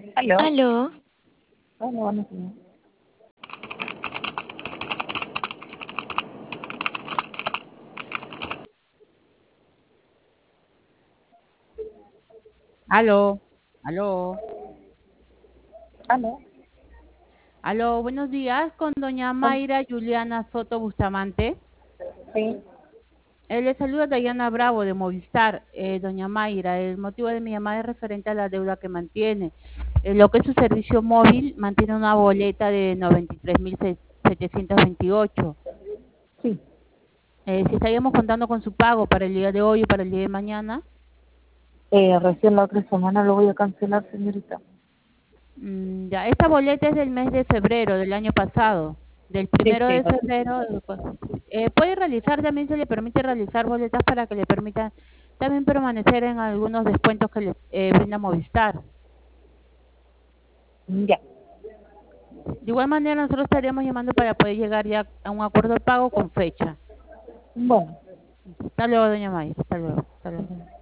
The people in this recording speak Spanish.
Aló. Aló, Hola, buenos días. Aló, aló, Aló. aló, buenos días con doña Hola. Mayra Juliana Soto Bustamante. Sí. Le saluda Dayana Bravo de Movistar. Doña Mayra, el motivo de mi llamada es referente a la deuda que mantiene. Lo que es su servicio móvil mantiene una boleta de 93.728. Sí. Si estaríamos contando con su pago para el día de hoy o para el día de mañana. Recién la otra semana lo voy a cancelar, señorita. Ya, esta boleta es del mes de febrero del año pasado, del Sí, primero sí. de febrero. Puede realizar, también se le permite realizar boletas para que le permitan también permanecer en algunos descuentos que le brinda Movistar. Ya. De igual manera, nosotros estaríamos llamando para poder llegar ya a un acuerdo de pago con fecha. Bueno. Hasta luego, doña Maya. Hasta luego. Hasta luego.